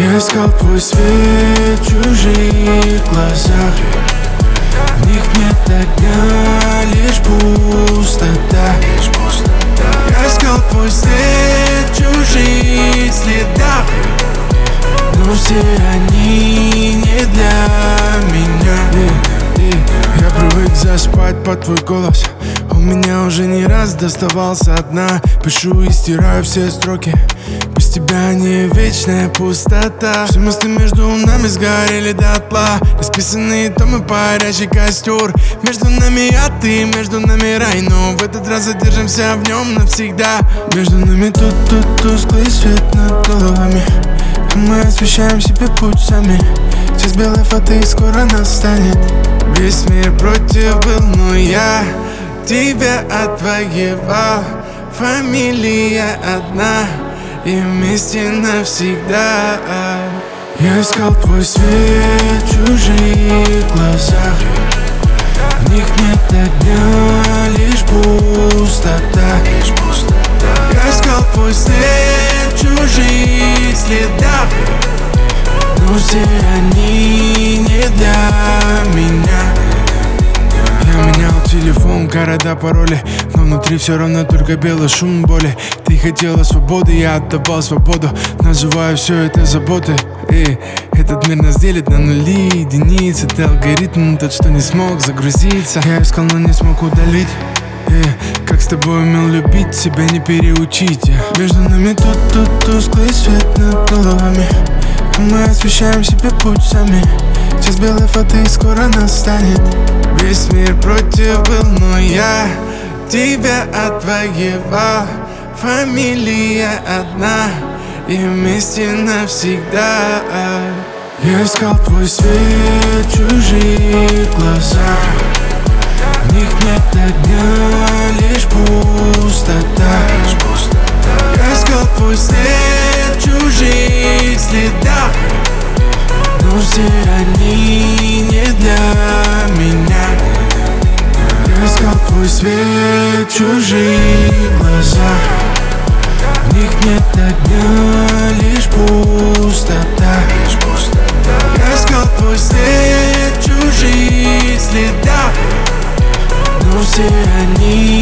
Я искал твой свет в чужих глазах, в них нет огня, лишь пустота. Я искал твой свет в чужих следах, но все они не для меня. Я привык заспать под твой голос, у меня уже не раз доставался дна. Пишу и стираю все строки, без тебя не вечная пустота. Все мысли между нами сгорели дотла, исписанные томы, парящий костер. Между нами я, ты, между нами рай, но в этот раз задержимся в нем навсегда. Между нами тут тусклый свет над головами, мы освещаем себе путь сами. Час белой фаты скоро настанет. Весь мир против был, но я тебя отвоевал. Фамилия одна, и вместе навсегда. Я искал твой свет в чужих глазах, в них нет огня, лишь пустота. Я искал твой свет в чужих следах, но все они не для меня. Я менял телефон, города, пароли, но внутри все равно только белый шум боли. Ты хотела свободы, я отдавал свободу, называю все это заботой. Этот мир нас делит на нули, единицы. Ты алгоритм, тот, что не смог загрузиться. Я искал, но не смог удалить. Как с тобой умел любить, себя не переучить. Между нами тут тусклый свет над головами, мы освещаем себе путь сами. Час белой фаты скоро настанет. Весь мир против был, но я тебя отвоевал. Фамилия одна, и вместе навсегда. Я искал твой свет в чужих глазах, в них нет огня, лишь пустота. Я искал твой свет в чужих следах, но все они не для меня. Я искал твой свет в чужих глазах, в них нет огня, лишь пустота. Я искал твой свет в чужих следах, но все они